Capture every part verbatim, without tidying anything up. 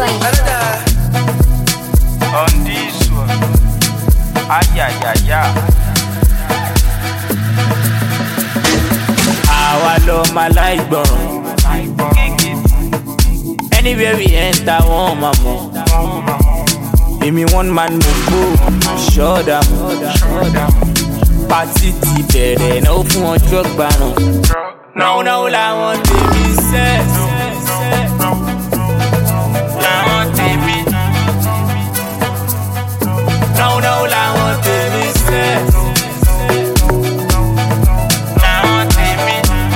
On this one, ay ay ay ay. Àwa lọ máa láì gbọ̀ràn. Anywhere we enter, wọ́n máa mọ̀. Èmi one man mo gbó, ṣọ́ọ̀dà mọ̀. Pátì ti bẹ̀rẹ̀ náà fún ọjọ́ gbaná. Náà náà làwọn tèmi sẹ́. Làwọn tèmi. Náà náà làwọn tèmi sẹ́. Làwọn tèmi.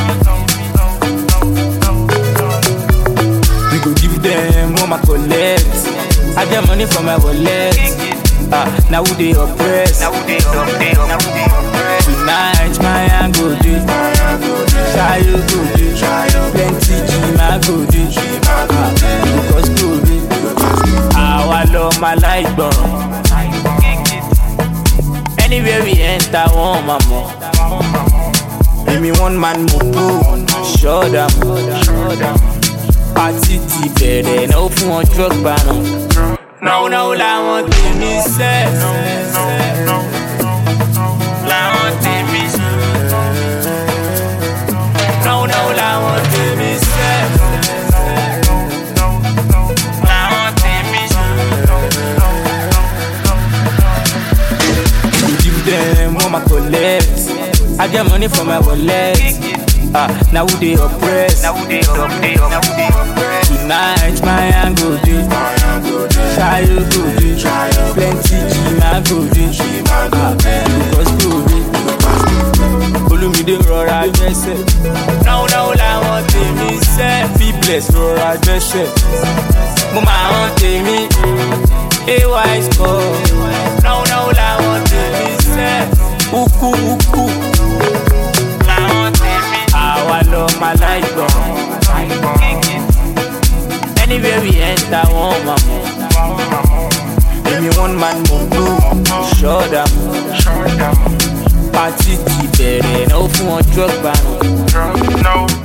We go give them what my collect. I get money from my wallet. Ah, now who they oppress? Now who they oppress? Now who they oppress? Tonight my hand go do. Try you go do. Plenty G my go do. Because go do. I love my life burn. Anywhere we enter, one mama. Give me one man mopo. Show them. Party ti bẹ̀rẹ̀ náà fún ọjọ́ gbaná. Náà náà làwọn tèmi sẹ́. Làwọn tèmi sẹ́. Náà náà làwọn tèmi sẹ́. Làwọn tèmi sẹ́. You give them what my collect. I get money from my wallet. Ah, now who they oppress? Now who they oppress? Now who they oppress? Tonight my hand go do. Try you go do. Plenty G my go do. Ah, because go do. Olumide rọra gbẹ́sẹ̀. Náà náà làwọn tèmi sẹ́. Feebless rọra gbẹ́sẹ̀. Mo máa hàn tèmi. A Y score. Náà náà làwọn tèmi sẹ́. Uku uku. Àwa lọ máa láì gbọ̀ràn. Anywhere we enter, wọ́n máa mọ̀. Èmi one man mo gbó, ṣọ́ọ̀dà mọ̀. Pátì ti bẹ̀rẹ̀ náà fún ọjọ́ gbaná.